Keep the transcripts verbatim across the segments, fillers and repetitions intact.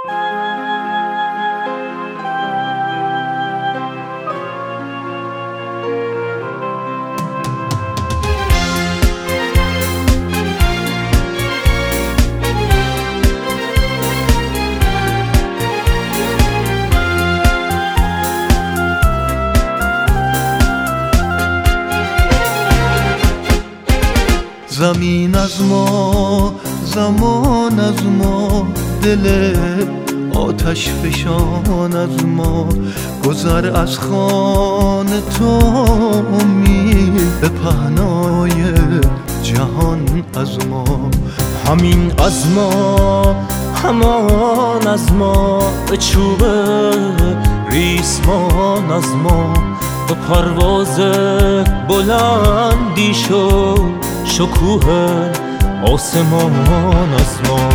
زمین از ما، زمان از ما، دل آتش فشان از ما، گذر از خان تو امید به پهنای جهان از ما. همین از ما، همان از ما، به چوب ریسمان از ما، به پرواز بلندی شو شکوه آسمان از ما.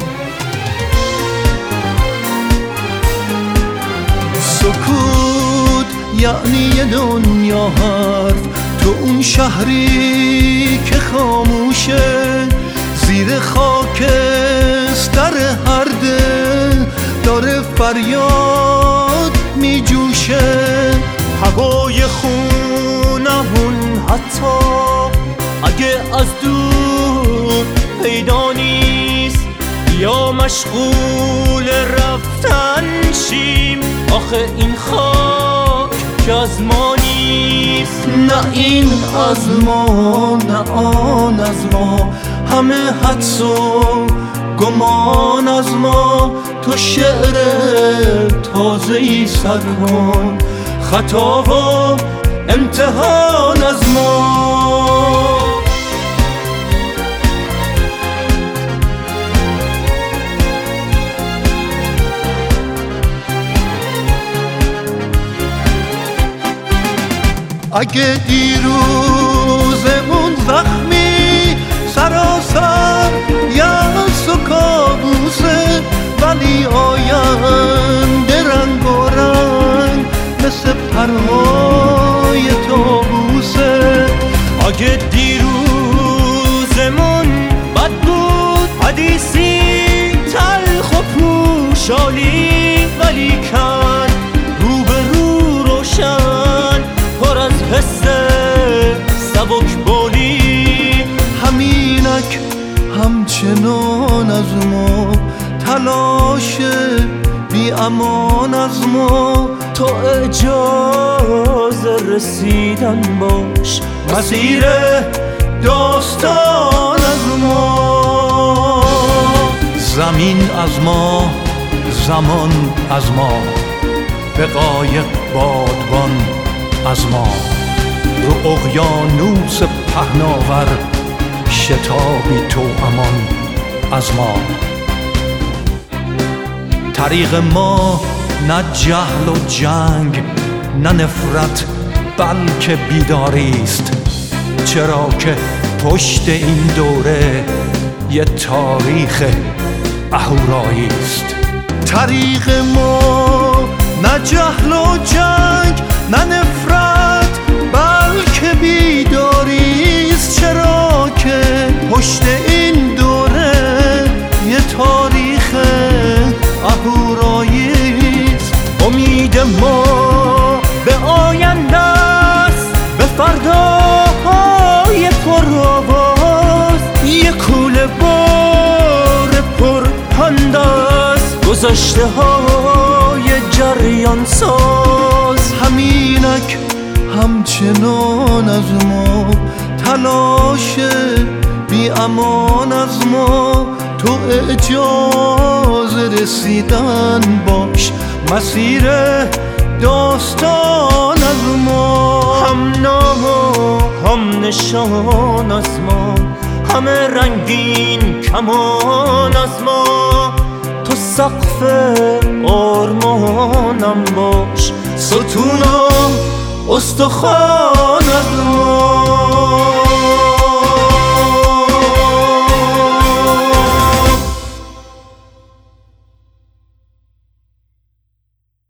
سکوت یعنی یه دنیا حرف، تو اون شهری که خاموشه، زیر خاکستر هر دل داره فریاد می جوشه. هوای خونمون حتی اگه از دور پیدا نیست، یا مشغول رفتن شیم، آخه این خاک که از ما نیست. نه این از ما، نه آن از ما، همه حدس و گمان از ما. تو شعر تازه‌ای سر کن، خطا و امتحان از ما. اگه دیروزمون زخمی، سراسر یأس و کابوسه، ولی آینده رنگ و رنگ مثل پرهای طاووسه. اگه دیروزمون بد بود، حدیثی تلخ و پوشالی، ولی کن رو به رو روشن پر از حس سبک بالی. همینک همچنان از ما، تلاش بی امان از ما. تو اجازه رسیدن باش، مسیر داستان از ما. زمین از ما، زمان از ما، به قایق بادبان از ما، رو اقیانوس پهناور شتابی تو امان از ما. طریق ما نه جهل و جنگ، نه نفرت، بلکه بیداری است، چرا که پشت این دوره یه تاریخ اهورایی است. طریق ما نه جهل و جنگ، نه نفرت، بلکه بیداری است، چرا که پشت این دوره یه تاریخ اهورایی است. امید ما به آینده است، به فرداهای پرآواز، یه کوله بار پرپند است، گذشته های جریان ساز. همینک همچنان از ما، تلاش بی امان از ما. تو اجازه رسیدن باش، مسیر داستان از ما. هم نام و هم نشان از ما، همه رنگین کمان از ما. تو سقف آرمانم باش، ستون و استخوان از ما.